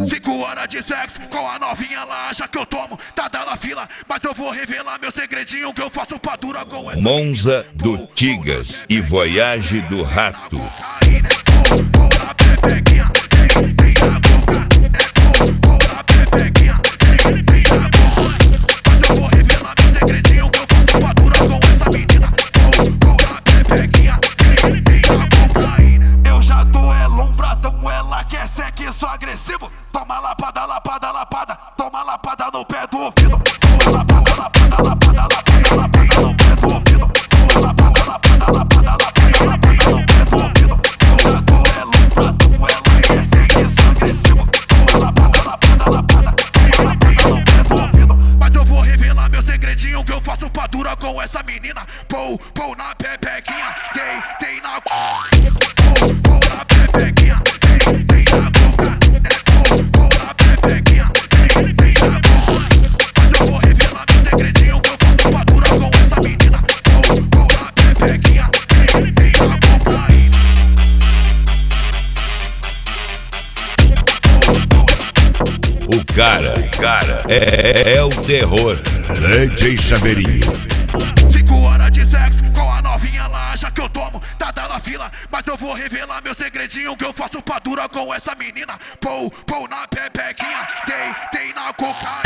5 horas de sexo com a novinha, ela acha que eu tomo, tá dando fila, mas eu vou revelar meu segredinho que eu faço pra dura com essa. Monza do Tigas e Voyage do Rato. Sou agressivo, toma lapada, lapada, lapada, toma lapada no pé do ouvido, toma lapada, lapada, lapada, lapada, lapada no pé do ouvido, toma lapada, lapada, lapada, lapada, lapada no pé do ouvido. Eu já tô lombrado, ela quer ser que sou agressivo, toma lapada, lapada, lapada, toma lapada no pé do ouvido. Mas eu vou revelar meu segredinho que eu faço pra dura com essa menina. Pou, pou na pepequinha, tem na pou, pou na pepequinha, tem na boca. O cara é o terror. DJ Chaveirinho. 5 horas de sexo com a novinha, ela acha que eu tomo, tá dando fila, mas eu vou revelar meu segredinho que eu faço pra dura com essa menina. Pou, pou na pepequinha, tem na cocaína.